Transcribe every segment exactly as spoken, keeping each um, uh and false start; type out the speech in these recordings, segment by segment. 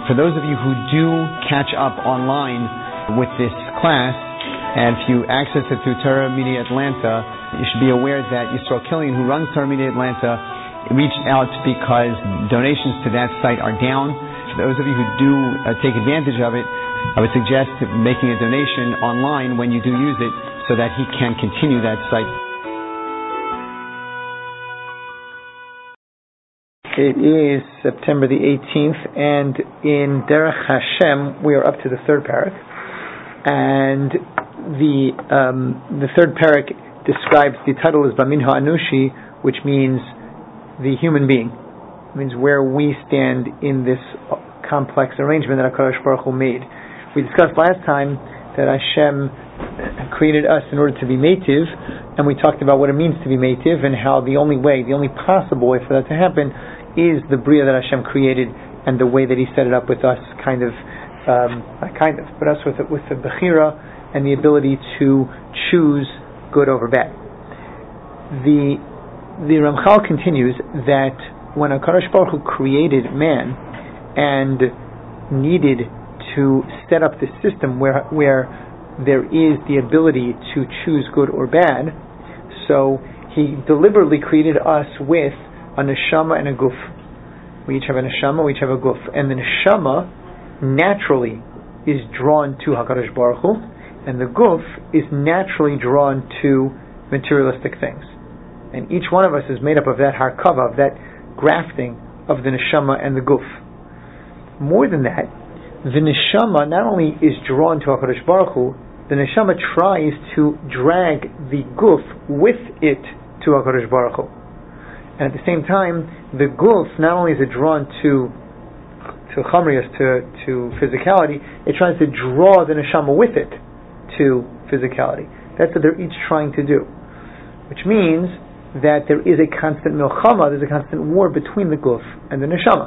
For those of you who do catch up online with this class, and if you access it through Torah Media Atlanta, you should be aware that Yisrael Killian, who runs Torah Media Atlanta, reached out because donations to that site are down. For those of you who do uh, take advantage of it, I would suggest making a donation online when you do use it so that he can continue that site. It is September the eighteenth, and in Derech Hashem we are up to the third parak, and the um, the third parak describes, the title is Bamin Ha'anushi, which means the human being. It means where we stand in this complex arrangement that HaKadosh Baruch Hu made. We discussed last time that Hashem created us in order to be meitiv, and we talked about what it means to be meitiv and how the only way, the only possible way for that to happen is the bria that Hashem created and the way that He set it up with us, kind of, um, not kind of, but us with with the bechira and the ability to choose good over bad. The the Ramchal continues that when HaKadosh Baruch Hu created man and needed to set up this system where where there is the ability to choose good or bad, so He deliberately created us with a neshama and a guf. We each have a neshama, we each have a guf. And the neshama naturally is drawn to HaKadosh Baruch Hu, and the guf is naturally drawn to materialistic things. And each one of us is made up of that harkava, of that grafting of the neshama and the guf. More than that, the neshama not only is drawn to HaKadosh Baruch Hu, the neshama tries to drag the guf with it to HaKadosh Baruch Hu. And at the same time, the guf, not only is it drawn to to chamrius, to, to physicality, it tries to draw the neshama with it to physicality. That's what they're each trying to do. Which means that there is a constant milchama, there's a constant war between the guf and the neshama.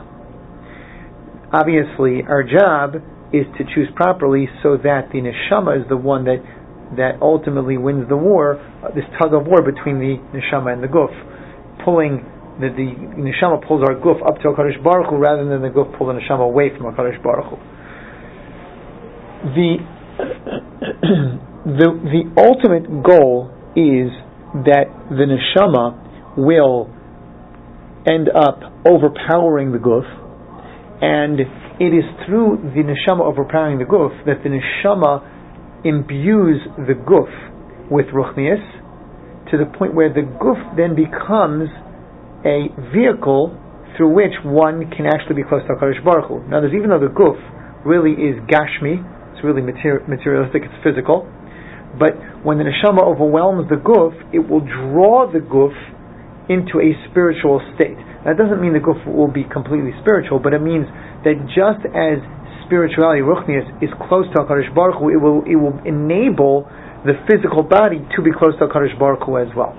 Obviously, our job is to choose properly so that the neshama is the one that that ultimately wins the war, uh, this tug of war between the neshama and the guf. Pulling the, the neshama pulls our guf up to HaKadosh Baruch Hu rather than the guf pull the neshama away from HaKadosh Baruch Hu. The, the the ultimate goal is that the neshama will end up overpowering the guf, and it is through the neshama overpowering the guf that the neshama imbues the guf with ruchnius, to the point where the guf then becomes a vehicle through which one can actually be close to HaKadosh Baruch Hu. Now, there's, even though the guf really is gashmi, it's really materi- materialistic, it's physical, but when the neshama overwhelms the guf, it will draw the guf into a spiritual state. That doesn't mean the guf will be completely spiritual, but it means that just as spirituality, ruchnius, is close to HaKadosh Baruch Hu, it will, it will enable the physical body to be close to HaKadosh Baruch Hu as well.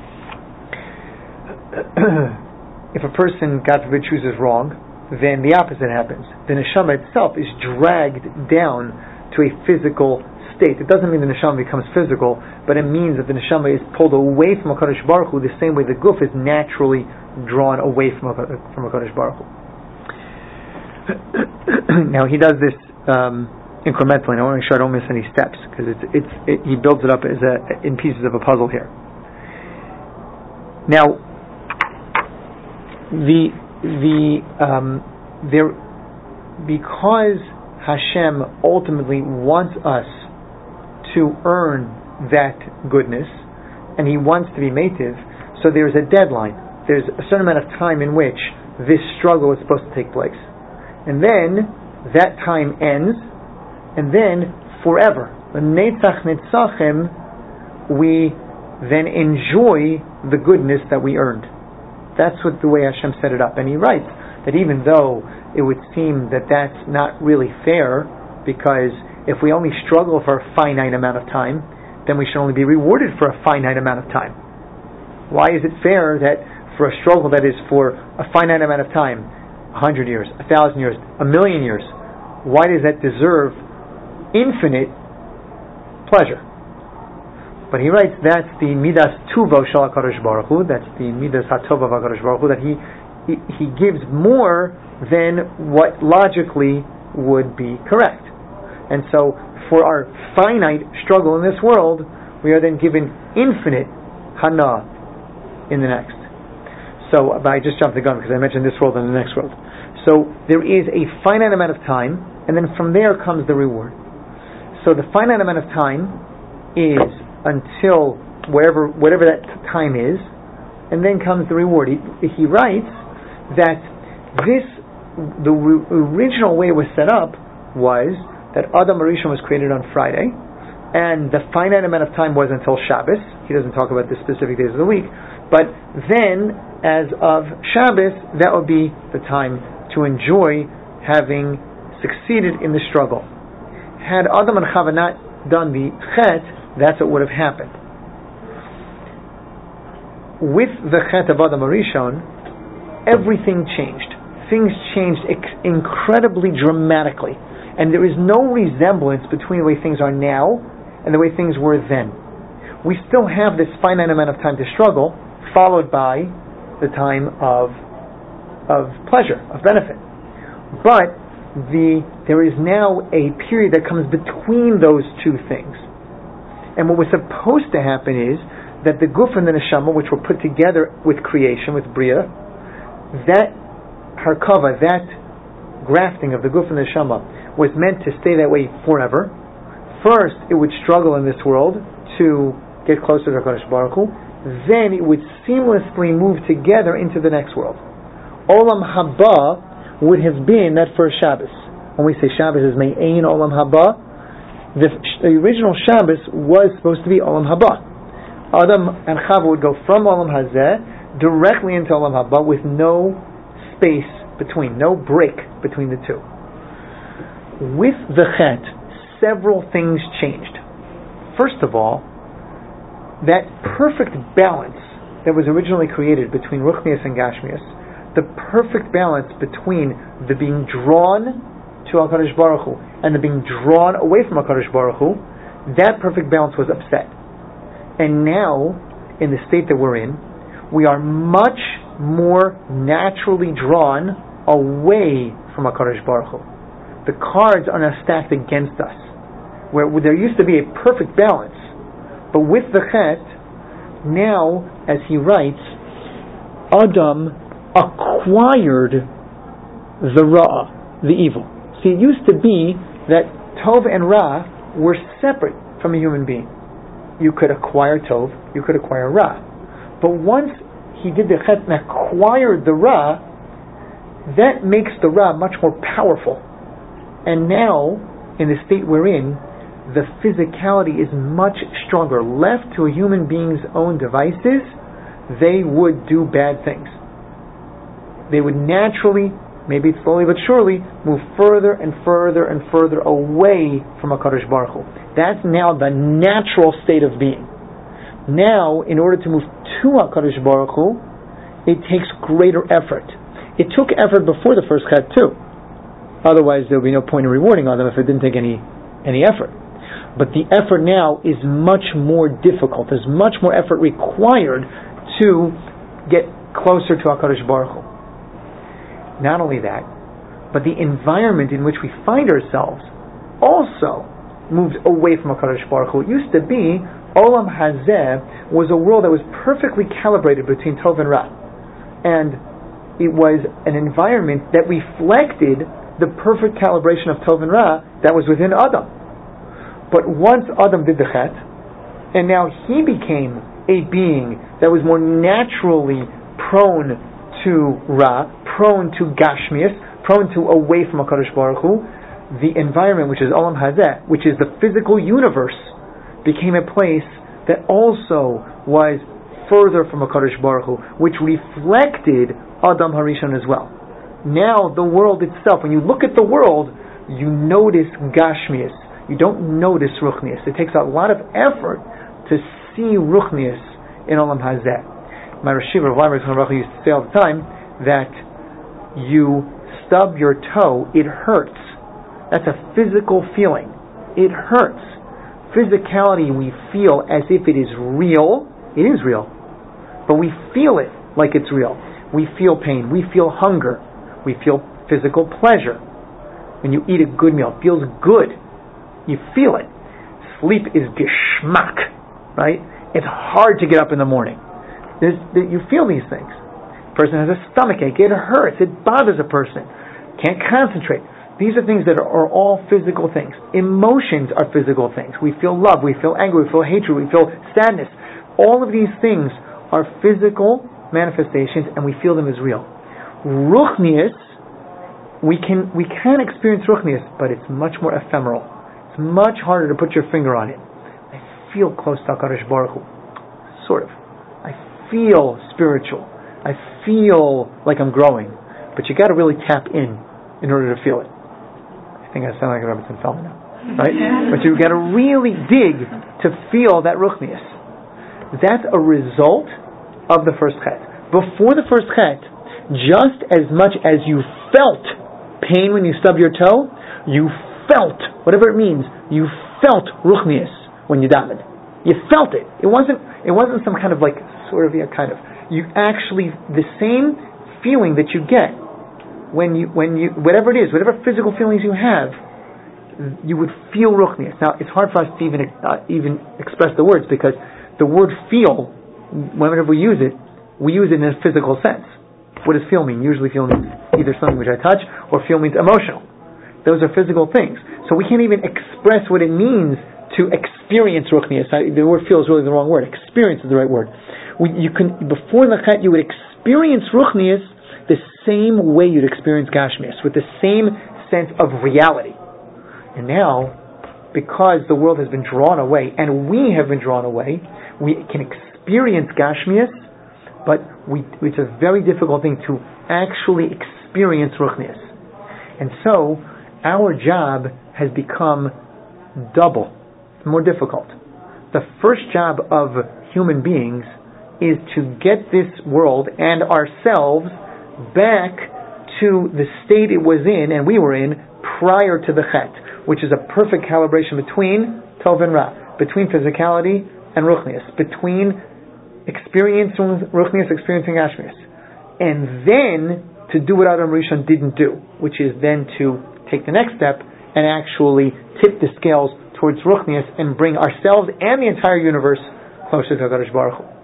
If a person, God forbid, chooses wrong, then the opposite happens. The neshama itself is dragged down to a physical state. It doesn't mean the neshama becomes physical, but it means that the neshama is pulled away from HaKadosh Baruch Hu the same way the guf is naturally drawn away from from HaKadosh Baruch Hu. Now, he does this um, incrementally, and I want to make sure I don't miss any steps, because it's it's it, he builds it up as a in pieces of a puzzle here. Now, the the um, there because Hashem ultimately wants us to earn that goodness, and He wants to be meitiv, so there's a deadline. There's a certain amount of time in which this struggle is supposed to take place, and then that time ends. And then, forever, Netzach Netzachim, we then enjoy the goodness that we earned. That's what the way Hashem set it up. And He writes that even though it would seem that that's not really fair, because if we only struggle for a finite amount of time, then we should only be rewarded for a finite amount of time. Why is it fair that for a struggle that is for a finite amount of time, a hundred years, a thousand years, a million years, why does that deserve infinite pleasure? But he writes that's the midas tuvo shel HaKadosh Baruch Hu, that's the midas hatova of HaKadosh Baruch Hu, that he he gives more than what logically would be correct. And so for our finite struggle in this world, we are then given infinite hana in the next. So, but I just jumped the gun because I mentioned this world and the next world. So there is a finite amount of time, and then from there comes the reward. So the finite amount of time is until wherever, whatever that time is, and then comes the reward. He, he writes that this, the re- original way it was set up was that Adam Harishon was created on Friday, and the finite amount of time was until Shabbos. He doesn't talk about the specific days of the week, but then, as of Shabbos, that would be the time to enjoy having succeeded in the struggle. Had Adam and Chava not done the Chet, that's what would have happened. With the Chet of Adam Harishon, everything changed. Things changed ex- incredibly dramatically. And there is no resemblance between the way things are now and the way things were then. We still have this finite amount of time to struggle, followed by the time of of pleasure, of benefit. But the there is now a period that comes between those two things. And what was supposed to happen is that the guf and the neshama, which were put together with creation, with bria, that harkava, that grafting of the guf and the neshama, was meant to stay that way forever. First, it would struggle in this world to get closer to HaKadosh Baruch Hu. Then it would seamlessly move together into the next world. Olam Haba would have been that first Shabbos. When we say Shabbos is Me'ein Olam Haba, the, the original Shabbos was supposed to be Olam Haba. Adam and Chava would go from Olam Hazeh directly into Olam Haba with no space between, no break between the two. With the Chet, several things changed. First of all, that perfect balance that was originally created between Ruchnius and Gashmius, the perfect balance between the being drawn to HaKadosh Baruch Hu and the being drawn away from HaKadosh Baruch Hu, that perfect balance was upset. And now, in the state that we're in, we are much more naturally drawn away from HaKadosh Baruch Hu. The cards are now stacked against us, where there used to be a perfect balance. But with the Chet, now, as he writes, Adam acquired the Ra, the evil. See, it used to be that Tov and Ra were separate from a human being. You could acquire Tov, you could acquire Ra. But once he did the Chet and acquired the Ra, that makes the Ra much more powerful. And now, in the state we're in, the physicality is much stronger. Left to a human being's own devices, they would do bad things. They would naturally, maybe slowly but surely, move further and further and further away from HaKadosh Baruch Hu. That's now the natural state of being. Now, in order to move to HaKadosh Baruch Hu, it takes greater effort. It took effort before the first Chet too. Otherwise, there would be no point in rewarding them if it didn't take any any effort. But the effort now is much more difficult. There's much more effort required to get closer to HaKadosh Baruch Hu. Not only that, but the environment in which we find ourselves also moved away from HaKadosh Baruch Hu. It used to be, Olam Hazeh was a world that was perfectly calibrated between Tov and Ra. And it was an environment that reflected the perfect calibration of Tov and Ra that was within Adam. But once Adam did the Chet, and now he became a being that was more naturally prone to Ra, prone to Gashmias, prone to away from HaKadosh Baruch Hu, the environment, which is Olam Hazeh, which is the physical universe, became a place that also was further from HaKadosh Baruch Hu, which reflected Adam Harishon as well. Now the world itself, when you look at the world, you notice Gashmias. You don't notice Ruchnius. It takes a lot of effort to see Ruchnius in Olam Hazeh. My Rashiva Rav Leimer used to say all the time that you stub your toe, it hurts. That's a physical feeling. It hurts. Physicality we feel as if it is real. It is real. But we feel it like it's real. we feel pain, we feel hunger, we feel physical pleasure. When you eat a good meal, it feels good. You feel it. Sleep is geschmack, right? It's hard to get up in the morning. There's, you feel these things. A person has a stomach ache, it hurts, it bothers a person. Can't concentrate. These are things that are, are all physical things. Emotions are physical things. We feel love, we feel anger, we feel hatred, we feel sadness. All of these things are physical manifestations and we feel them as real. Ruchnius, we can we can experience ruchnius, but it's much more ephemeral. It's much harder to put your finger on it. I feel close to HaKadosh Baruch Hu. Sort of. I feel spiritual. I feel like I'm growing. But you got to really tap in in order to feel it. I think I sound like Rebbetzin Feldman now. Right? But you got to really dig to feel that ruchnius. That's a result of the first chet. Before the first chet, just as much as you felt pain when you stub your toe, you felt, whatever it means, you felt ruchnius when you davened. You felt it. It wasn't it wasn't some kind of like, sort of, yeah, kind of. You actually, the same feeling that you get when you, when you, whatever it is, whatever physical feelings you have, you would feel ruchnius. Now, it's hard for us to even, uh, even express the words because the word feel, whenever we use it, we use it in a physical sense. What does feel mean? Usually feel means either something which I touch, or feel means emotional. Those are physical things. So we can't even express what it means to experience ruchnius. The word feel is really the wrong word. Experience is the right word. We, you can, before the chet, you would experience ruchnius the same way you'd experience gashmius, with the same sense of reality. And now, because the world has been drawn away, and we have been drawn away, we can experience gashmius, but we, it's a very difficult thing to actually experience ruchnius. And so, our job has become double. It's more difficult. The first job of human beings is to get this world and ourselves back to the state it was in, and we were in, prior to the chet, which is a perfect calibration between tov and ra, between physicality and ruchnius, between experiencing ruchnius, experiencing gashmius, and then to do what Adam Rishon didn't do, which is then to take the next step and actually tip the scales towards ruchnius and bring ourselves and the entire universe closer to HaKadosh Baruch Hu.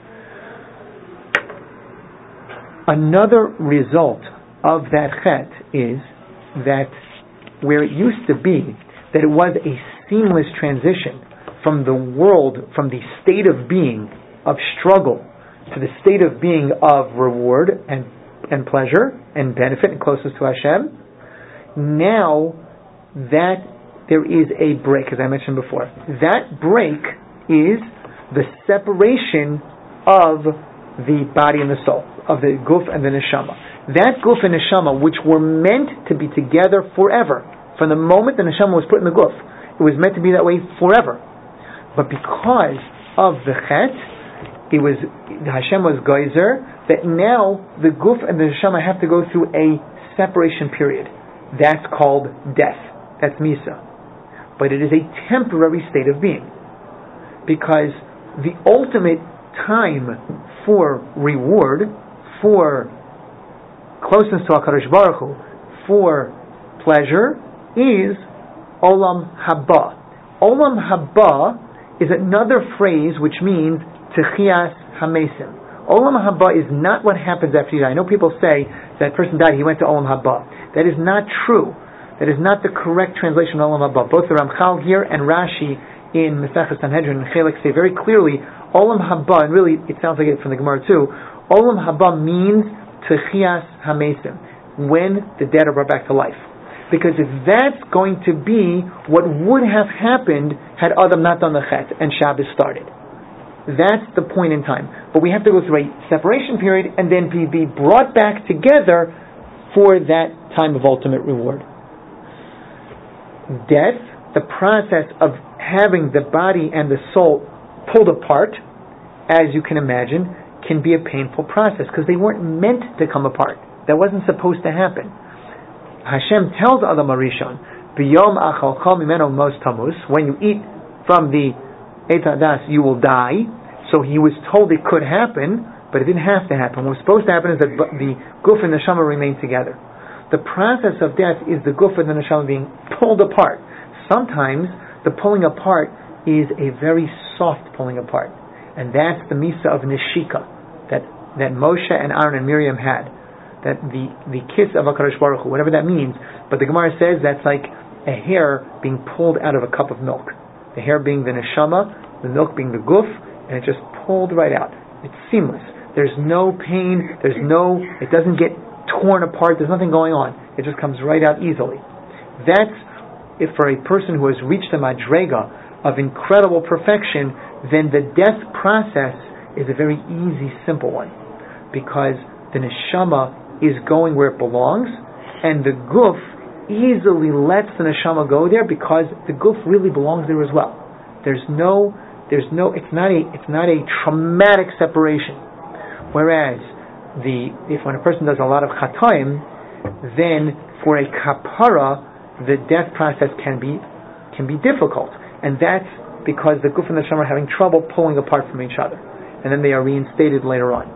Another result of that chet is that where it used to be that it was a seamless transition from the world, from the state of being of struggle to the state of being of reward and, and pleasure and benefit and closeness to Hashem, now that there is a break, as I mentioned before. That break is the separation of the body and the soul, of the guf and the neshama. That guf and neshama, which were meant to be together forever, from the moment the neshama was put in the guf, it was meant to be that way forever. But because of the chet, it was, Hashem was geyser, that now the guf and the neshama have to go through a separation period. That's called death. That's misa. But it is a temporary state of being. Because the ultimate time for reward, for closeness to HaKadosh Baruch Hu, for pleasure, is Olam Haba. Olam Haba is another phrase which means Techias Hamesim. Olam Haba is not what happens after you die. I know people say that person died, he went to Olam Haba. That is not true. That is not the correct translation of Olam Haba. Both the Ramchal here and Rashi in Maseches Sanhedrin and Chelek say very clearly, Olam Haba, and really it sounds like it from the Gemara too, Olam Haba means Techias Hamesim, when the dead are brought back to life. Because if that's going to be what would have happened had Adam not done the Chet and Shabbos started. That's the point in time. But we have to go through a separation period and then be, be brought back together for that time of ultimate reward. Death, the process of having the body and the soul pulled apart, as you can imagine, can be a painful process because they weren't meant to come apart. That wasn't supposed to happen. Hashem tells Adam Arishon, "B'yom achalcha mimeno mos tamus." When you eat from the Eitz Hadas, you will die. So he was told it could happen, but it didn't have to happen. What was supposed to happen is that the guf and the neshama remain together. The process of death is the guf and the neshama being pulled apart. Sometimes the pulling apart is a very soft pulling apart, and that's the misa of neshika that that Moshe and Aaron and Miriam had, that the the kiss of HaKadosh Baruch Hu, whatever that means. But the Gemara says that's like a hair being pulled out of a cup of milk. The hair being the neshama, the milk being the guf, and it just pulled right out. It's seamless. There's no pain. There's no. It doesn't get torn apart. There's nothing going on. It just comes right out easily. That's if for a person who has reached the madrega of incredible perfection, then the death process is a very easy, simple one, because the neshama is going where it belongs, and the guf easily lets the neshama go there because the guf really belongs there as well. There's no, there's no. It's not a, it's not a traumatic separation. Whereas the if when a person does a lot of chatoim, then for a kapara, the death process can be can be difficult. And that's because the guf and the neshama are having trouble pulling apart from each other. And then they are reinstated later on.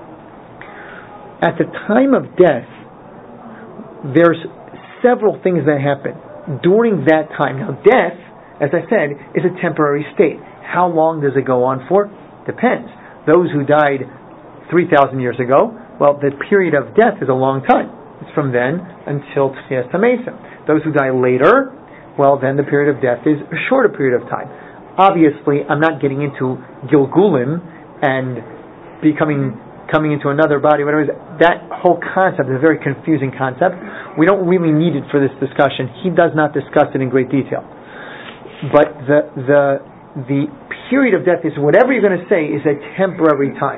At the time of death, there's several things that happen during that time. Now, death, as I said, is a temporary state. How long does it go on for? Depends. Those who died three thousand years ago, well, the period of death is a long time. It's from then until Tchias HaMesim. Those who die later, well, then the period of death is a shorter period of time. Obviously, I'm not getting into Gilgulim and becoming coming into another body, whatever it is. That whole concept is a very confusing concept. We don't really need it for this discussion. He does not discuss it in great detail. But the the the period of death is, whatever you're going to say, is a temporary time.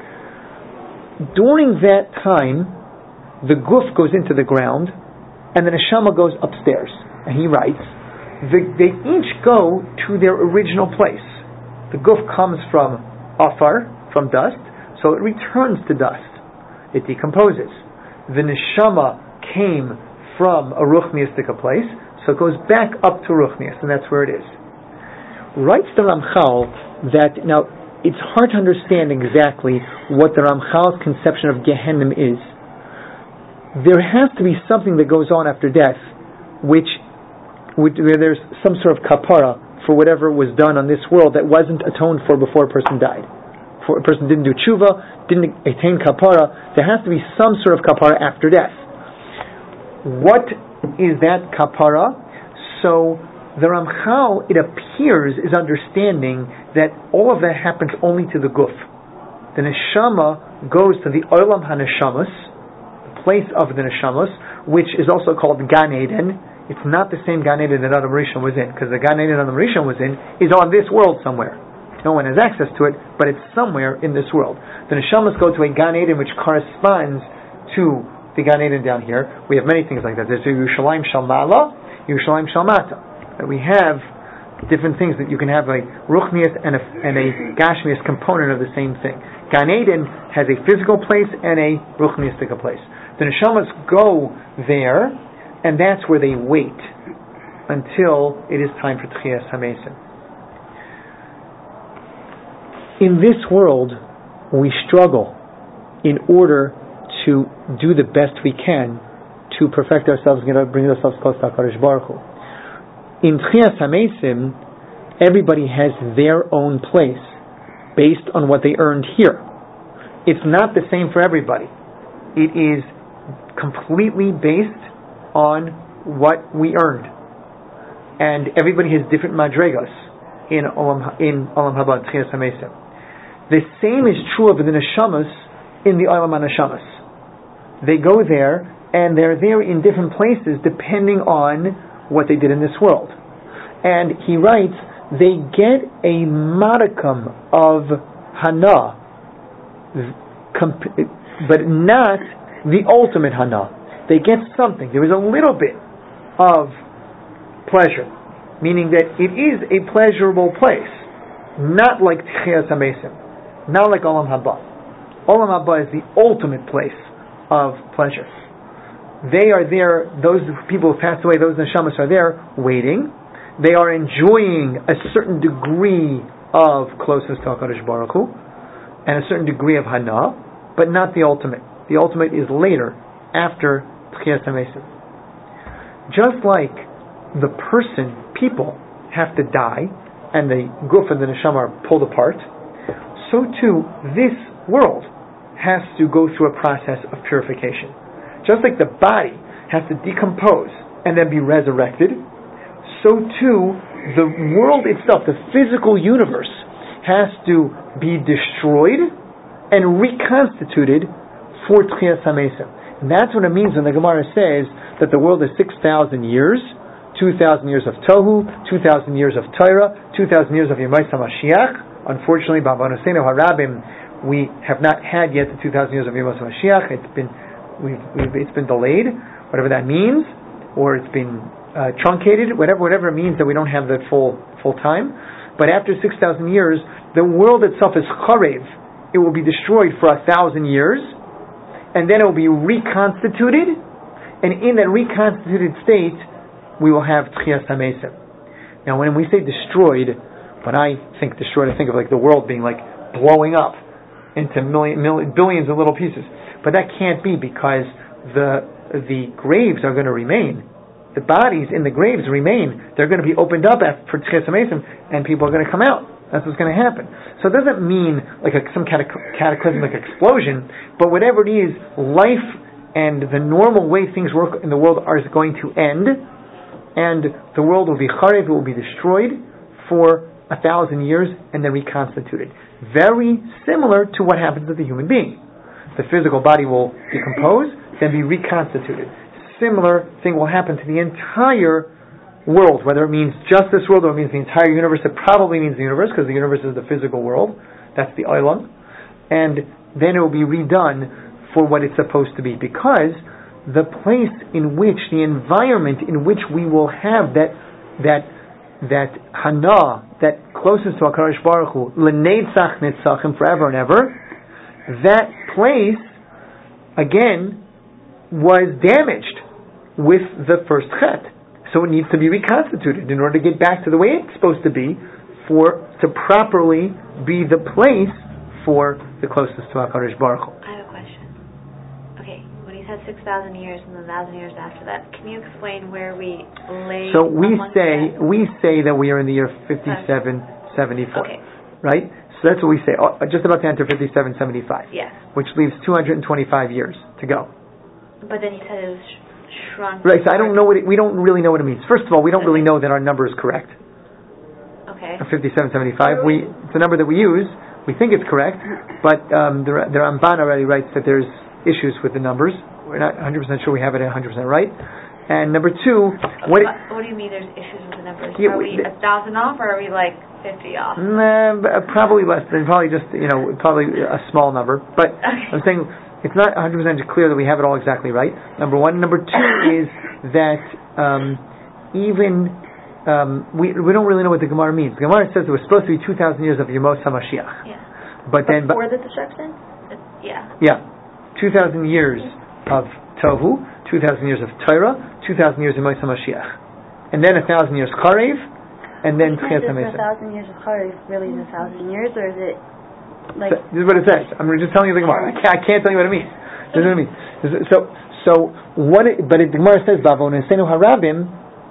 During that time, the guf goes into the ground, and the neshama goes upstairs. And he writes, the, they each go to their original place. The guf comes from afar, from dust, so it returns to dust. It decomposes. The neshama came from a ruchniistic place, so it goes back up to ruchnius, and that's where it is. Writes the Ramchal that, now, it's hard to understand exactly what the Ramchal's conception of Gehenna is. There has to be something that goes on after death, which where there's some sort of kapara for whatever was done on this world that wasn't atoned for before a person died. Before a person didn't do tshuva, didn't attain kapara, there has to be some sort of kapara after death. What is that kapara? So the Ramchal, it appears, is understanding that all of that happens only to the guf. The neshama goes to the olam haneshamas, the place of the neshamas, which is also called Gan Eden. It's not the same Gan Eden that Adam Rishon was in, because the Gan Eden Adam Rishon was in is on this world somewhere. No one has access to it, but it's somewhere in this world. The neshamas go to a Gan Eden which corresponds to the Gan Eden down here. We have many things like that. There's a Yerushalayim Shel Ma'ala, Yerushalayim Shel Mata. We have different things that you can have a ruchnius and a, and a gashmius component of the same thing. Gan Eden has a physical place and a ruchniistic place. The neshamas go there, and that's where they wait until it is time for Tchias HaMesim. In this world, we struggle in order to do the best we can to perfect ourselves and bring ourselves close to HaKadosh Baruch Hu. In Tchias HaMesim, everybody has their own place based on what they earned here. It's not the same for everybody. It is completely based on what we earned, and everybody has different madregos in Olam in Olam Haba Tchias HaMesim. The same is true of the neshamas in the Olam HaNeshamas. They go there, and they're there in different places depending on what they did in this world. And he writes, they get a modicum of hana, but not the ultimate hana. They get something. There is a little bit of pleasure, meaning that it is a pleasurable place, not like Tchias HaMesim, not like Olam Haba. Olam Haba is the ultimate place of pleasure. They are there, those people who passed away, those neshamas are there waiting. They are enjoying a certain degree of closeness to HaKadosh Baruch Hu, and a certain degree of hana, but not the ultimate. The ultimate is later, after Tchiyas HaMesim. Just like the person, people, have to die, and the guf and the neshama are pulled apart, so too this world has to go through a process of purification. Just like the body has to decompose and then be resurrected, so too the world itself, the physical universe, has to be destroyed and reconstituted for Tchiyas HaMesim. And that's what it means when the Gemara says that the world is six thousand years, two thousand years of Tohu, two thousand years of Torah, two thousand years of Yemais HaMashiach. Unfortunately, B'avonoseinu Harabim, we have not had yet the two thousand years of Yemais HaMashiach. It's been, we've, we've, it's been delayed, whatever that means, or it's been uh, truncated, whatever whatever it means that we don't have the full full time. But after six thousand years, the world itself is charev. It will be destroyed for a thousand years, and then it will be reconstituted, and in that reconstituted state, we will have Tchiyas HaMesim. Now, when we say destroyed, when I think destroyed, I think of like the world being like blowing up into million, million, billions of little pieces. But that can't be, because the the graves are going to remain. The bodies in the graves remain. They're going to be opened up for Tchiyas HaMesim, and people are going to come out. That's what's going to happen. So it doesn't mean like a, some kind of cataclysmic explosion, but whatever it is, life and the normal way things work in the world are going to end, and the world will be charev, it will be destroyed for a thousand years and then reconstituted. Very similar to what happens with the human being. The physical body will decompose, then be reconstituted. Similar thing will happen to the entire world, whether it means just this world or it means the entire universe. It probably means the universe, because the universe is the physical world. That's the Olam. And then it will be redone for what it's supposed to be, because the place in which, the environment in which we will have that that that hana, that closeness to HaKadosh Baruch Hu, l'neitzach netzachim, forever and ever, that place, again, was damaged with the first chet. So it needs to be reconstituted in order to get back to the way it's supposed to be, for to properly be the place for the closest to HaKadosh Baruch Hu. I have a question. Okay, when he said six thousand years and then one thousand years after that, can you explain where we lay? So we say that? we say that we are in the year fifty-seven seventy-four. Okay. Right? So that's what we say. Oh, just about to enter fifty-seven seventy-five. Yes. Which leaves two hundred twenty-five years to go. But then you said it was shrunk. Right, so I don't know what it, we don't really know what it means. First of all, we don't really know that our number is correct. Okay. fifty-seven seventy-five. We it's a number that we use. We think it's correct, but um, the the Ramban already writes that there's issues with the numbers. We're not one hundred percent sure we have it one hundred percent right. And number two, what, what, what do you mean there's issues with the numbers? Yeah, are we a thousand off, or are we like fifty off? Nah, probably less than, probably just, you know, probably a small number. But okay. I'm saying it's not one hundred percent clear that we have it all exactly right. Number one. Number two is that um, even um, we we don't really know what the Gemara means. The Gemara says it was supposed to be two thousand years of Yemos HaMashiach. Yeah. But then before the destruction? Yeah. Yeah. two thousand years of Tohu, two thousand years of Torah, two thousand years of Yemos HaMashiach. And then one thousand years Charev, and then Tchiyas HaMesim. Is a thousand years of Charev really is a thousand years, or is it like... So, this is what it says. I'm just telling you the Gemara. I can't, I can't tell you what it means. This is what it means. So, so what it, but it, the Gemara says, B'avonoseinu Harabim,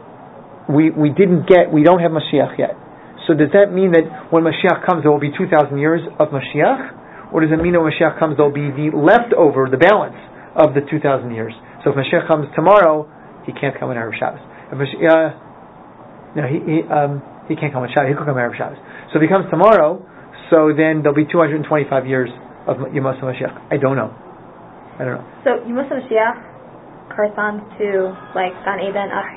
we, we didn't get, we don't have Mashiach yet. So does that mean that when Mashiach comes there will be two thousand years of Mashiach? Or does it mean that when Mashiach comes there will be the leftover, the balance of the two thousand years? So if Mashiach comes tomorrow, he can't come on Erev Shabbos. If Mashiach, uh, no, he he, um, he can't come on Shabbos. He could come on Erev Shabbos. So if he comes tomorrow, so then there'll be two hundred twenty-five years of Yemos HaMashiach. I don't know. I don't know. So Yemos HaMashiach corresponds to like Gan Eden up.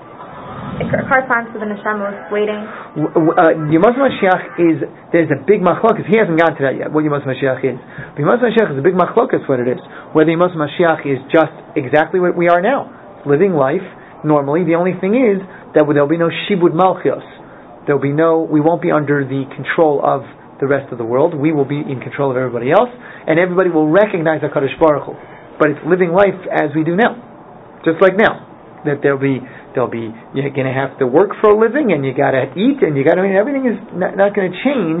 It corresponds to the neshama was waiting. Uh, Yemos HaMashiach is, there's a big machlokas. He hasn't gotten to that yet, what Yemos HaMashiach is. But Yemos HaMashiach is a big machlokas, what it is. Whether Yemos HaMashiach is just exactly what we are now, living life normally. The only thing is that there'll be no shibud malchios. There'll be no, we won't be under the control of the rest of the world. We will be in control of everybody else, and everybody will recognize HaKadosh Baruch Hu. But it's living life as we do now, just like now. That there'll be, there'll be, you're going to have to work for a living, and you got to eat, and you got to, I mean, everything is not, not going to change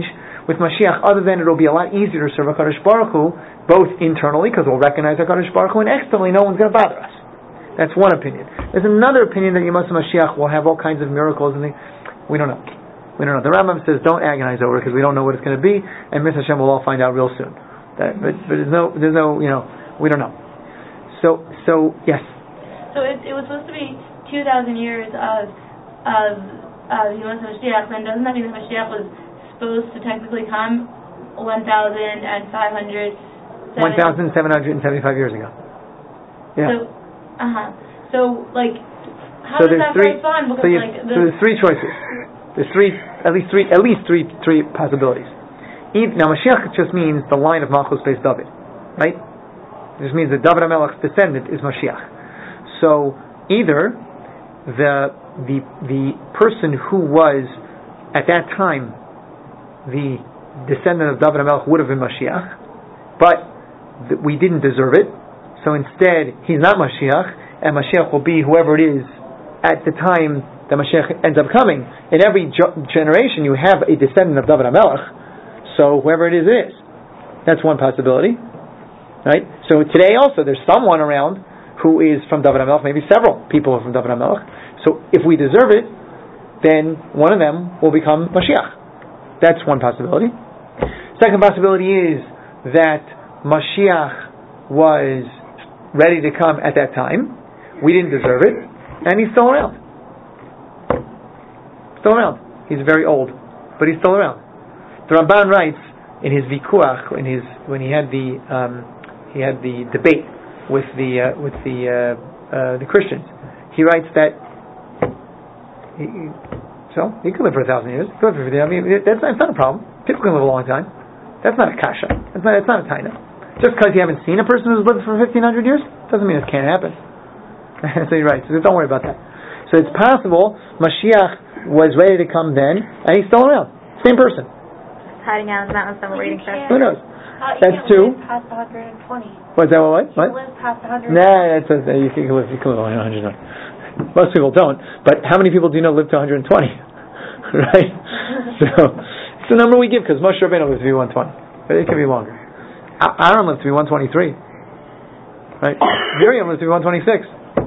with Mashiach, other than it'll be a lot easier to serve HaKadosh Baruch Hu, both internally, because we'll recognize HaKadosh Baruch Hu, and externally, no one's going to bother us. That's one opinion. There's another opinion that Yemasa Mashiach will have all kinds of miracles and things. We don't know. We don't know. The Rambam says don't agonize over it because we don't know what it's going to be, and Mitzvah Hashem will all find out real soon. That, but, but there's no, there's no, you know, we don't know. So, so yes. So it, it was supposed to be two thousand years of of of Yemasa Mashiach. Then doesn't that mean that Mashiach was supposed to technically come one thousand five hundred one thousand seven hundred seventy-five years ago. Yeah. So, uh huh. So, like, how so does that three, correspond? Because, so, you, like, so there's three choices. There's three, at least three, at least three, three possibilities. Now, Mashiach just means the line of Malchus based David, right? It just means that David HaMelech's descendant is Mashiach. So, either the the the person who was at that time the descendant of David HaMelech would have been Mashiach, but th- we didn't deserve it. So instead, he's not Mashiach, and Mashiach will be whoever it is at the time that Mashiach ends up coming. In every jo- generation, you have a descendant of David HaMelech, so whoever it is, it is. That's one possibility, right? So today also, there's someone around who is from David HaMelech, maybe several people are from David HaMelech. So if we deserve it, then one of them will become Mashiach. That's one possibility. Second possibility is that Mashiach was ready to come at that time. We didn't deserve it, and he's still around. Still around. He's very old, but he's still around. The Ramban writes in his Vikuach, in his when he had the um, he had the debate with the uh, with the uh, uh, the Christians. He writes that he, so he could live for a thousand years. He could live for fifty. I mean, that's not, it's not a problem. People can live a long time. That's not a kasha. That's not. It's not a taina. Just because you haven't seen a person who's lived for fifteen hundred years doesn't mean it can't happen. So he writes. So don't worry about that. So it's possible Mashiach was ready to come then, and he's still around. Same person. Hiding out in the mountains somewhere waiting for us. Who knows? Uh, you That's can't two. live past one hundred twenty. What's that? What? What? You live past one hundred. Nah, that's a, you can live. You can live only one hundred twenty. Most people don't. But how many people do you know live to one hundred twenty? Right. So it's the number we give because Moshe Rabbeinu lived to be one hundred twenty, but it can be longer. Aaron lived to be one hundred twenty-three. Right. Miriam lived to be one hundred twenty-six.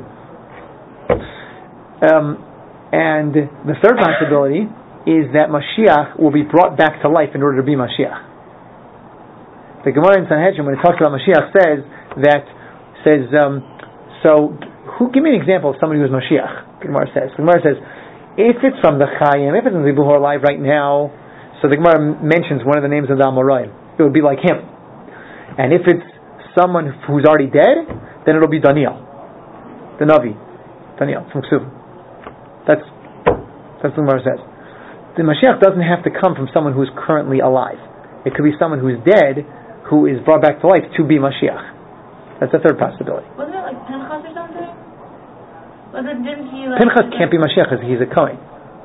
Um, and the third possibility is that Mashiach will be brought back to life in order to be Mashiach. The Gemara in Sanhedrin, when it talks about Mashiach, says that says um, so. Who give me an example of somebody who is Mashiach? The Gemara says. The Gemara says if it's from the Chayim, if it's from the people who are alive right now, so the Gemara mentions one of the names of the Amoraim. It would be like him. And if it's someone who's already dead, then it'll be Daniel, the Navi, Daniel from Ksuvim. That's that's what the Gemara says. The Mashiach doesn't have to come from someone who's currently alive. It could be someone who's dead who is brought back to life to be Mashiach. That's the third possibility. Wasn't it like Pinchas or something? Was it, didn't he like... Pinchas can't be Mashiach because he's a Kohen.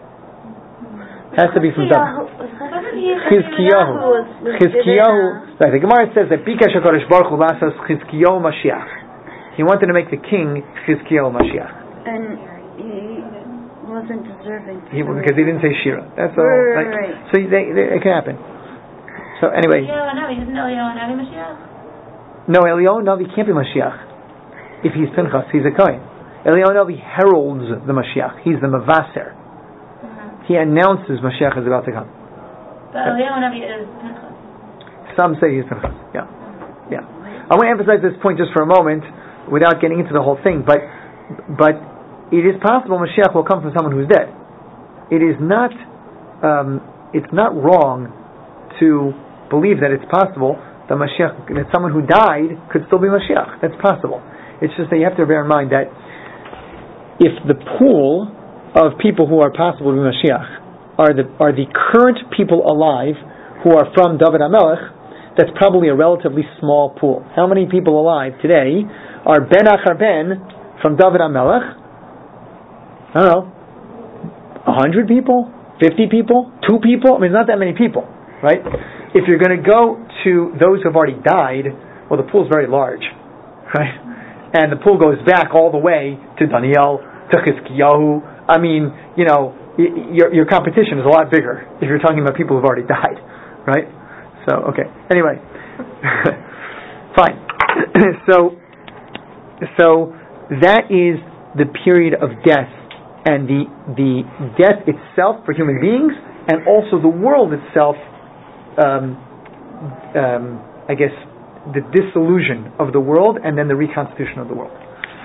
Has to be from David. Chizkiyahu. Chizkiyahu. Right, the Gemara says that Bikash HaKadosh Baruch Hu lasas Chizkiyahu Mashiach. He wanted to make the king Chizkiyahu Mashiach. And he wasn't deserving. He, because he didn't say Shira. That's all. Right, Like, right. so they, they, it can happen. So anyway. Eliyahu Navi, isn't Eliyahu Navi Mashiach? No, Eliyahu Navi can't be Mashiach. If he's Pinchas, he's a Kohen. Eliyahu Navi heralds the Mashiach. He's the Mavaser. Uh-huh. He announces Mashiach is about to come. But Eliyahu Navi is Pinchas. Some say he's Pinchas. Yeah, yeah. I want to emphasize this point just for a moment, without getting into the whole thing. But, but it is possible Mashiach will come from someone who's dead. It is not, um, it's not wrong to believe that it's possible that Mashiach, that someone who died could still be Mashiach. That's possible. It's just that you have to bear in mind that if the pool of people who are possible to be Mashiach are the are the current people alive who are from David HaMelech, that's probably a relatively small pool. How many people alive today are Ben Achar Ben from David HaMelech? I don't know, a hundred people, fifty people, two people. I mean, it's not that many people, right? If you're going to go to those who have already died, well, the pool is very large, right? And the pool goes back all the way to Daniel, to Chizkiyahu. I mean, you know, y- your your competition is a lot bigger if you're talking about people who've already died, right? So, okay. Anyway. Fine. so, so that is the period of death, and the the death itself for human beings, and also the world itself. Um, um, I guess the dissolution of the world, and then the reconstitution of the world.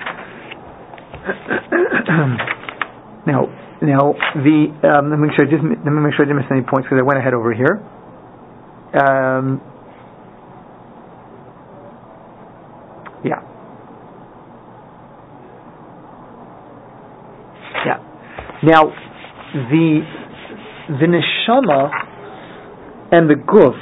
now, now the um, let me make sure I didn't let me make sure I didn't miss any points because I went ahead over here. Um, yeah. Yeah. Now, the the neshama and the guf.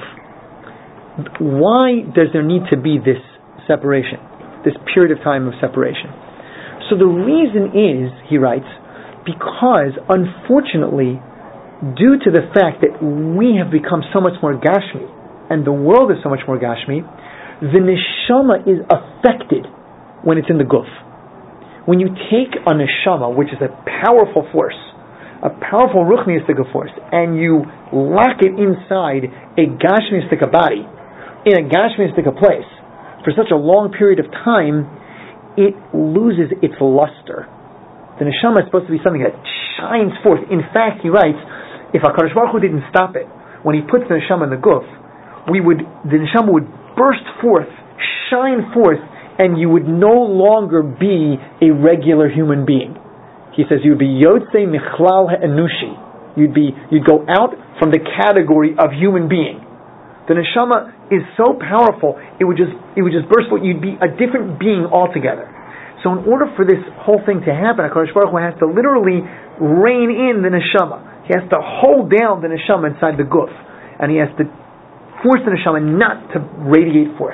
Why does there need to be this separation, this period of time of separation? So the reason is, he writes, because unfortunately, due to the fact that we have become so much more gashmi, and the world is so much more gashmi, the neshama is affected when it's in the guf. When you take a neshama, which is a powerful force, a powerful ruchniistic force, and you lock it inside a gashmiistic body, in a gashmiistic place, for such a long period of time, it loses its luster. The neshama is supposed to be something that shines forth. In fact, he writes, if HaKadosh Baruch Hu didn't stop it, when he puts the neshama in the guf, we would, the neshama would burst forth, shine forth, and you would no longer be a regular human being. He says you would be yotzei michlal ha'enushi. You'd be, you'd go out from the category of human being. The neshama is so powerful, it would just, it would just burst forth. You'd be a different being altogether. So in order for this whole thing to happen, HaKadosh Baruch Hu has to literally rein in the neshama. He has to hold down the neshama inside the guf, and he has to force the neshama not to radiate forth.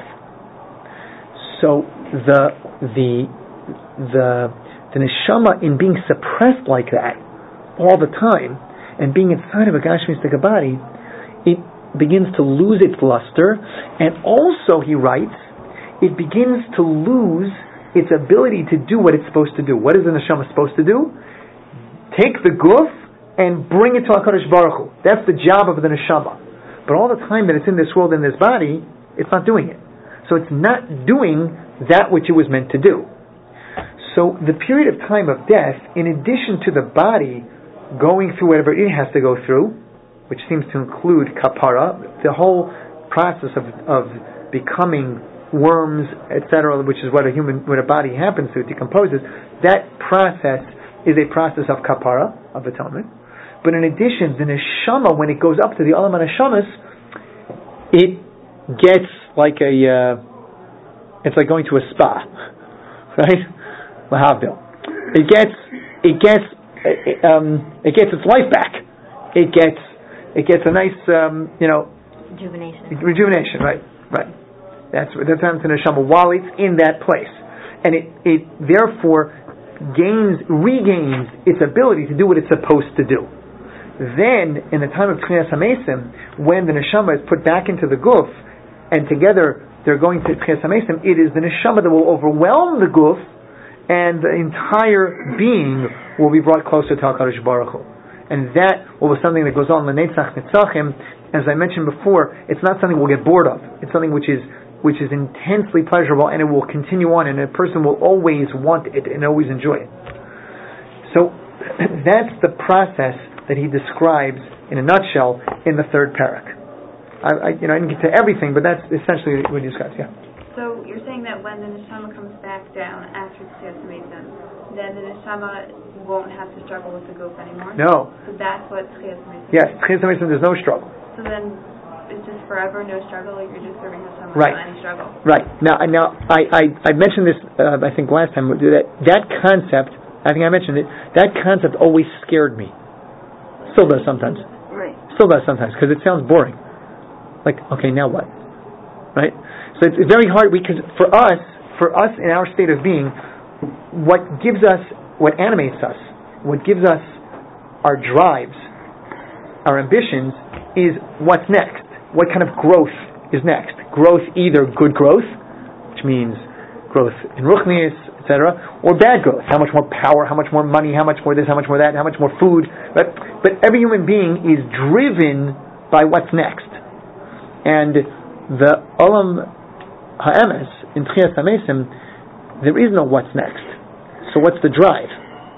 So the the the the neshama, in being suppressed like that all the time and being inside of a gashmistic body, it begins to lose its luster, and also, he writes, it begins to lose its ability to do what it's supposed to do. What is the neshama supposed to do? Take the guf and bring it to HaKadosh Baruch Hu. That's the job of the neshama. But all the time that it's in this world, in this body, it's not doing it. So it's not doing that which it was meant to do. So the period of time of death, in addition to the body going through whatever it has to go through, which seems to include kapara, the whole process of, of becoming worms, et cetera, which is what a human, what a body happens to, it decomposes, that process is a process of kapara, of atonement. But in addition, the neshama, when it goes up to the olam ha-neshamas, it gets like a, uh, it's like going to a spa, right? Lahavdil. It gets, it gets, um, it gets its life back. It gets, it gets a nice, um, you know, rejuvenation. Rejuvenation, right? Right. That's that's happens to neshama while it's in that place, and it it therefore gains, regains its ability to do what it's supposed to do. Then, in the time of Tchias HaMesim, when the neshama is put back into the guf, and together they're going to Tchias HaMesim, it is the neshama that will overwhelm the guf, and the entire being will be brought closer to HaKadosh Baruch Hu. And that will be something that goes on l'netzach netzachim. As I mentioned before, it's not something we'll get bored of. It's something which is which is intensely pleasurable, and it will continue on, and a person will always want it and always enjoy it. So that's the process that he describes in a nutshell in the third parak. I, I, you know, I didn't get to everything, but that's essentially what he describes. Yeah. So you're saying that when the neshama comes back down after Tchias HaMesim, then the neshama won't have to struggle with the guf anymore? No. So that's what Tchias HaMesim Yes, Tchias HaMesim, there's no struggle. So then it's just forever no struggle, like you're just serving neshama right. without any struggle? Right. Now, now I, I, I mentioned this, uh, I think last time, that that concept, I think I mentioned it, that concept always scared me. Still does sometimes. Right. Still does sometimes, because it sounds boring. Like, okay, now what? Right? So it's very hard, because for us, for us in our state of being, what gives us, what animates us, what gives us our drives, our ambitions, is what's next. What kind of growth is next? Growth, either good growth, which means growth in ruchnius, et cetera, or bad growth. How much more power, how much more money, how much more this, how much more that, how much more food. But, but every human being is driven by what's next. And the Olam Ha'emes, in Tchias HaMesim, there is no what's next. So what's the drive?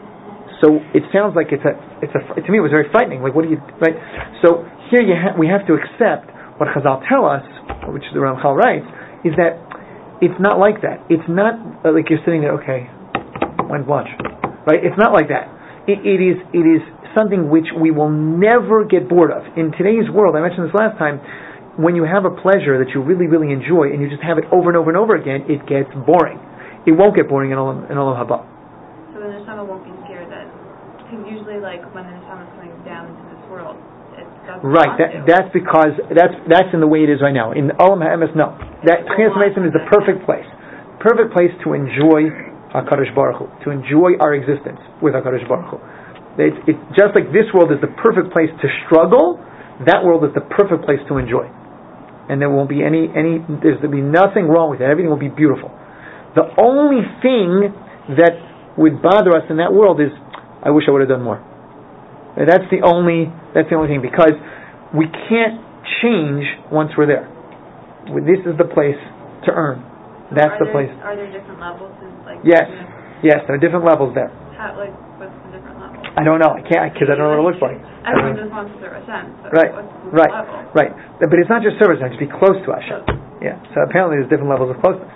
So it sounds like it's a, it's a, to me it was very frightening. Like, what do you, right? So here you ha- we have to accept what Chazal tell us, which the Ramchal writes, is that it's not like that. It's not uh, like you're sitting there, okay, when's lunch? Right? It's not like that. It, it is it is something which we will never get bored of. In today's world, I mentioned this last time, when you have a pleasure that you really, really enjoy and you just have it over and over and over again, it gets boring. It won't get boring in Olam, in Olam Haba. So the neshama won't be scared then? Because usually, like, when the neshama is coming down into this world, it doesn't Right, that, that's because that's that's in the way it is right now. In Olam Ha'emes, no. That Tchias HaMesim is the perfect place. Perfect place to enjoy HaKadosh Baruch Hu, to enjoy our existence with HaKadosh Baruch Hu. It's, it's just like this world is the perfect place to struggle, that world is the perfect place to enjoy. And there won't be any, any there's there'll be nothing wrong with it. Everything will be beautiful. The only thing that would bother us in that world is, I wish I would have done more. That's the only that's the only thing, because we can't change once we're there. This is the place to earn. That's so the there, place. Are there different levels? In, like, Yes, you know, yes, there are different levels there. how, like, what's the different levels? I don't know. I can't because I don't know what it looks like. Everyone just wants to serve Hashem. So Right, what's the right, level? right. But it's not just service; it's to be close to Hashem. Yeah. So apparently, there's different levels of closeness.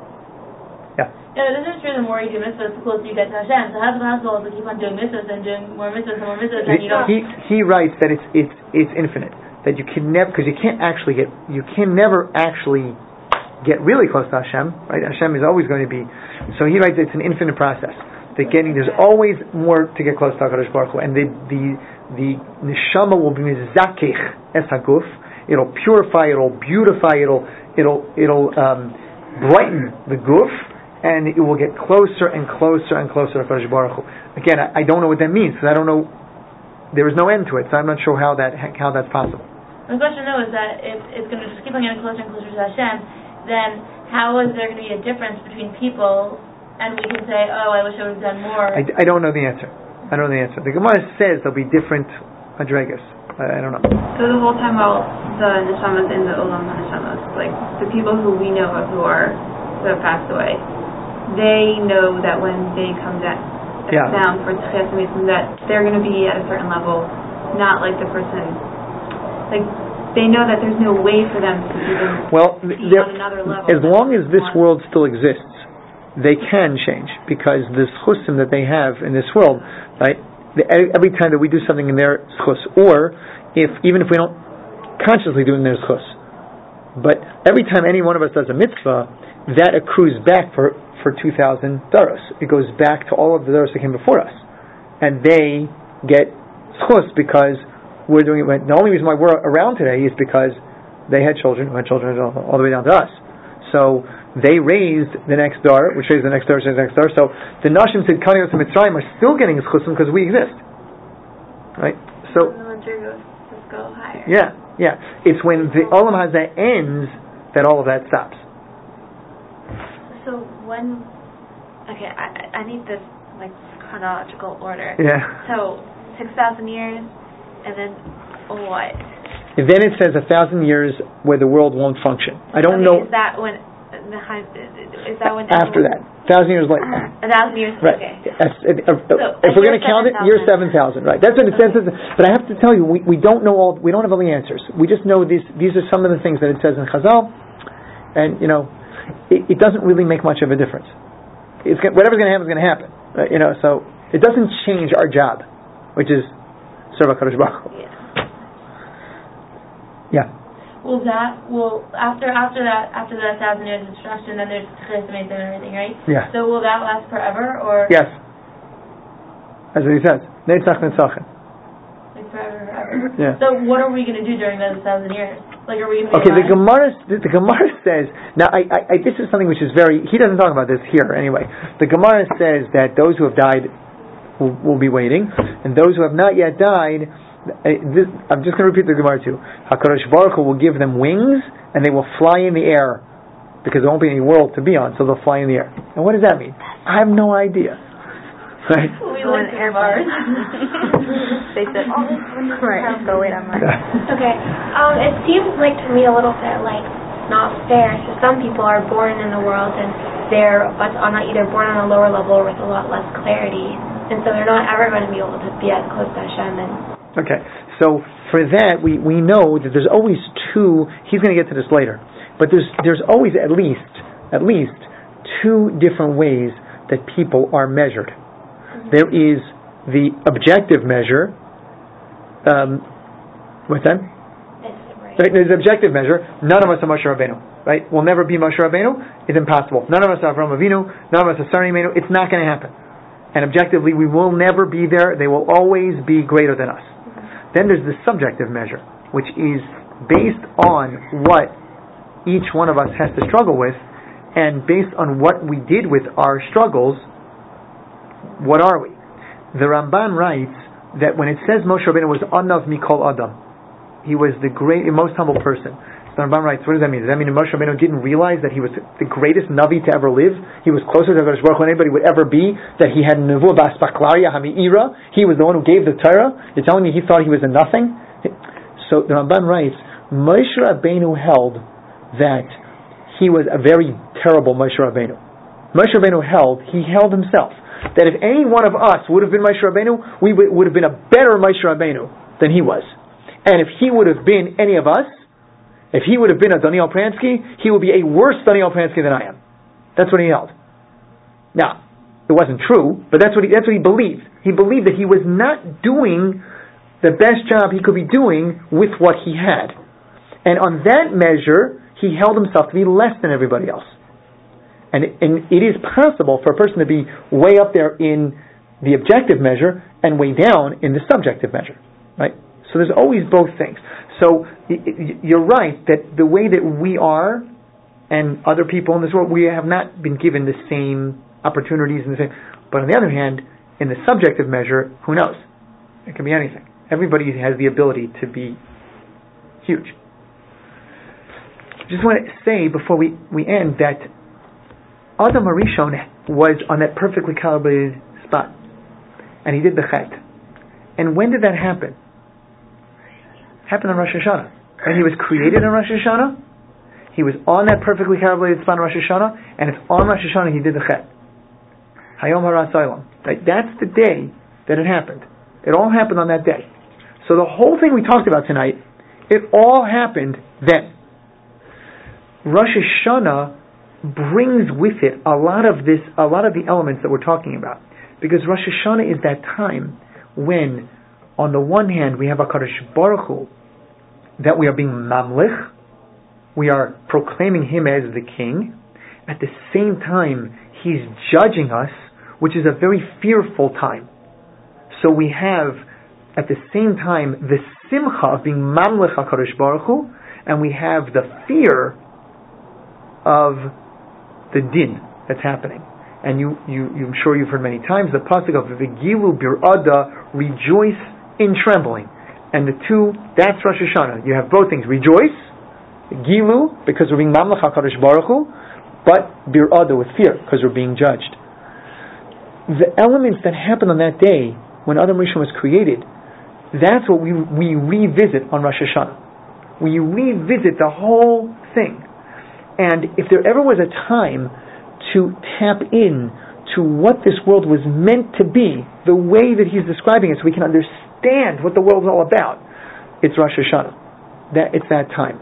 Yeah. Yeah, this is true. The more you do mitzvahs, the closer you get to Hashem. So how's it possible to keep on doing mitzvahs and doing more mitzvahs and more mitzvahs and you don't? He he writes that it's it's it's infinite. That you can never, because you can't actually get, you can never actually get really close to Hashem. Right? Hashem is always going to be. So he writes it's an infinite process. That getting there's always more to get close to HaKadosh Baruch Hu, and the the the neshama will be mizakech es haguf. It'll purify. It'll beautify. It'll it'll it'll um, brighten the guf. And it will get closer and closer and closer to HaKadosh Baruch Hu. Again, I, I don't know what that means, because I don't know, there is no end to it, so I'm not sure how that how that's possible. My question though is that if it's going to just keep on getting closer and closer to Hashem, then how is there going to be a difference between people, and we can say, oh, I wish I would have done more? I, I don't know the answer. I don't know the answer. The Gemara says there'll be different madregas. I, I don't know. So the whole time while the neshamas in the Olam HaNeshamas, like the people who we know of who are who have passed away, they know that when they come down, yeah. down for Tchias HaMesim, that they're going to be at a certain level, not like the person, like they know that there's no way for them to even well, be on another level. As long as this world still exists, they can change, because the schusim that they have in this world, right? The, every time that we do something in their schus, or if even if we don't consciously do it in their schus, but every time any one of us does a mitzvah, that accrues back for for two thousand daros. It goes back to all of the daros that came before us, and they get schus because we're doing it. The only reason why we're around today is because they had children who had children all, all the way down to us. So they raised the next dar, which raised the next dar, which raised the next dar. So the nashim said Kanios and Mitzrayim are still getting schusim because we exist, right? So and the madrigos just go higher. Yeah, yeah. It's when the Olam Hazeh ends that all of that stops. So when, okay, I, I need this like chronological order. Yeah. So six thousand years, and then what? And then it says a thousand years where the world won't function. I don't okay, know. Is that when? Is that when? After that, thousand years later. A thousand years. Right. Okay. If, if, if, So, if we're going to count it, year seven thousand. Right. That's what it says. Okay. But I have to tell you, we, we don't know all. We don't have all the answers. We just know these. These are some of the things that it says in Chazal, and you know. It, it doesn't really make much of a difference. It's whatever's going to happen is going to happen, right? You know. So it doesn't change our job, which is serve HaKadosh Baruch Hu. Yeah. Yeah. Will that will after after that after that thousand years of destruction, then there's Tchias HaMesim and everything, right? Yeah. So will that last forever, or yes? That's what he says. Netzach netzachim. Like forever, forever. Yeah. So what are we going to do during those thousand years? Like, are we going to be Okay, the alive? Gemara, the, the Gemara says, now I, I, I, this is something which is very, he doesn't talk about this here anyway. The Gemara says that those who have died will, will be waiting, and those who have not yet died, uh, this, I'm just going to repeat the Gemara too. HaKadosh Baruch Hu will give them wings, and they will fly in the air, because there won't be any world to be on, so they'll fly in the air. And what does that mean? I have no idea. Right? We Go went on to airplanes. Mars. They said, oh, right, go wait on Mars. Okay. Um, it seems like to me a little bit like not fair. So some people are born in the world and they're but on a, either born on a lower level with a lot less clarity, and so they're not ever going to be able to be as close to Hashem. And okay, so for that we, we know that there's always two. He's going to get to this later, but there's there's always at least at least two different ways that people are measured. Mm-hmm. There is the objective measure. Um, what's that? Right, there's an objective measure. None of us are Moshe Rabbeinu. Right? We'll never be Moshe Rabbeinu. It's impossible. None of us are Avraham Avinu. None of us are Sarah Imenu. It's not going to happen. And objectively, we will never be there. They will always be greater than us. Then there's the subjective measure, which is based on what each one of us has to struggle with, and based on what we did with our struggles, what are we? The Ramban writes that when it says Moshe Rabbeinu was Anav Mikol Adam, he was the great, most humble person. So the Ramban writes, what does that mean? Does that mean that Moshe Rabbeinu didn't realize that he was the greatest Navi to ever live? He was closer to HaKadosh Baruch Hu than anybody would ever be? That he had Nevuah Ba'aspaklaria Hami'ira? He was the one who gave the Torah? You're telling me he thought he was a nothing? So the Ramban writes, Moshe Rabbeinu held that he was a very terrible Moshe Rabbeinu. Moshe Rabbeinu held, he held himself, that if any one of us would have been Moshe Rabbeinu, we would have been a better Moshe Rabbeinu than he was. And if he would have been any of us, if he would have been a Daniel Pransky, he would be a worse Daniel Pransky than I am. That's what he held. Now, it wasn't true, but that's what he, that's what he believed. He believed that he was not doing the best job he could be doing with what he had. And on that measure, he held himself to be less than everybody else. And it, and it is possible for a person to be way up there in the objective measure and way down in the subjective measure. Right? So there's always both things. So you're right that the way that we are and other people in this world, we have not been given the same opportunities and the same. But on the other hand, in the subjective measure, who knows? It can be anything. Everybody has the ability to be huge. Just want to say before we, we end that Adam HaRishon was on that perfectly calibrated spot, and he did the chet. And when did that happen? Happened on Rosh Hashanah. And he was created on Rosh Hashanah. He was on that perfectly calibrated spot on Rosh Hashanah, and it's on Rosh Hashanah he did the chet. Hayom Hara Solam. That's the day that it happened. It all happened on that day. So the whole thing we talked about tonight, it all happened then. Rosh Hashanah brings with it a lot of this, a lot of the elements that we're talking about, because Rosh Hashanah is that time when, on the one hand, we have HaKadosh Baruch Hu, that we are being mamlich, we are proclaiming Him as the King. At the same time, He's judging us, which is a very fearful time. So we have, at the same time, the simcha of being mamlich HaKadosh Baruch Hu, and we have the fear of the din that's happening. And you, you, you, I'm sure you've heard many times the pasuk of V'gilu bir'ada, rejoice in trembling. And the two, that's Rosh Hashanah. You have both things. Rejoice, Gilu, because we're being Mamlech HaKadosh Baruch Hu, but bir'ada, with fear, because we're being judged. The elements that happened on that day, when Adam Rishon was created, that's what we, we revisit on Rosh Hashanah. We revisit the whole thing. And if there ever was a time to tap in to what this world was meant to be, the way that he's describing it, so we can understand what the world is all about, it's Rosh Hashanah. That, it's that time.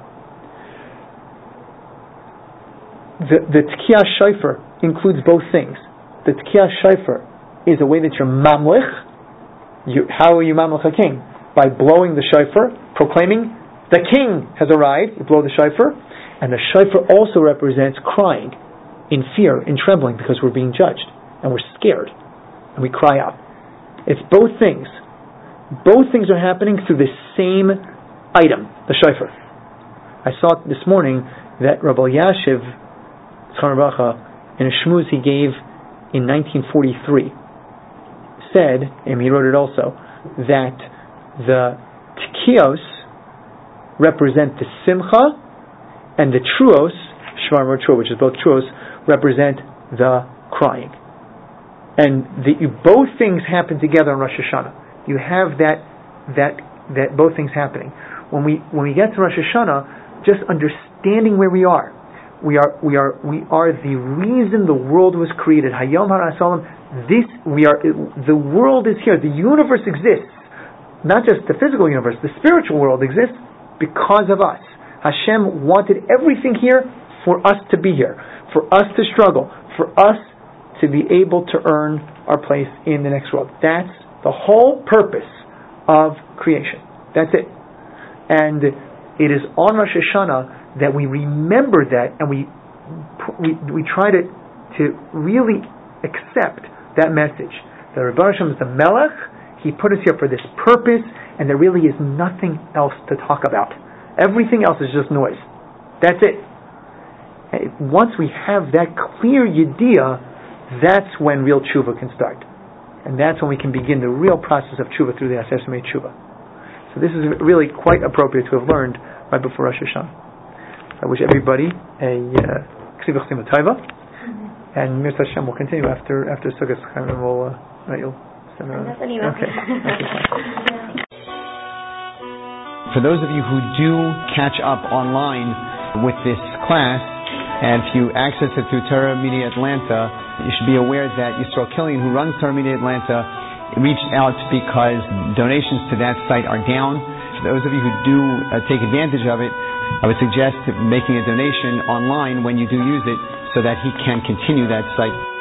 The, the Tkiyah Shofar includes both things. The Tkiyah Shofar is a way that you're mamlich. You, how are you mamlich a king? By blowing the shofar, proclaiming the king has arrived. You blow the shofar. And the shofar also represents crying in fear, in trembling, because we're being judged. And we're scared. And we cry out. It's both things. Both things are happening through the same item, the shofar. I saw this morning that Rabbi Yashiv Tzchon Bracha, in a shmuz he gave in nineteen forty-three, said, and he wrote it also, that the Tkiyos represent the Simcha, and the Truos, Shvar Trua, which is both Truos, represent the crying. And the, you, both things happen together on Rosh Hashanah. You have that that that both things happening. When we when we get to Rosh Hashanah, just understanding where we are. We are we are we are the reason the world was created. Hayom Hara Salam. This we are. The world is here. The universe exists. Not just the physical universe. The spiritual world exists because of us. Hashem wanted everything here for us to be here, for us to struggle, for us to be able to earn our place in the next world. That's the whole purpose of creation. That's it. And it is on Rosh Hashanah that we remember that, and we we, we try to to really accept that message. The Rebbe Hashem is the Melech. He put us here for this purpose, and there really is nothing else to talk about. Everything else is just noise. That's it. Once we have that clear yediyah, that's when real tshuva can start. And that's when we can begin the real process of tshuva through the Aser Semei Tshuva. So this is really quite appropriate to have learned right before Rosh Hashanah. I wish everybody a Ksiv Chasima Tova, and Mir Hashem will continue after after Sukkot. And we'll uh, right, you'll send a, okay. For those of you who do catch up online with this class, and if you access it through Torah Media Atlanta, you should be aware that Yisrael Killian, who runs Torah Media Atlanta, reached out because donations to that site are down. For those of you who do uh, take advantage of it, I would suggest making a donation online when you do use it so that he can continue that site.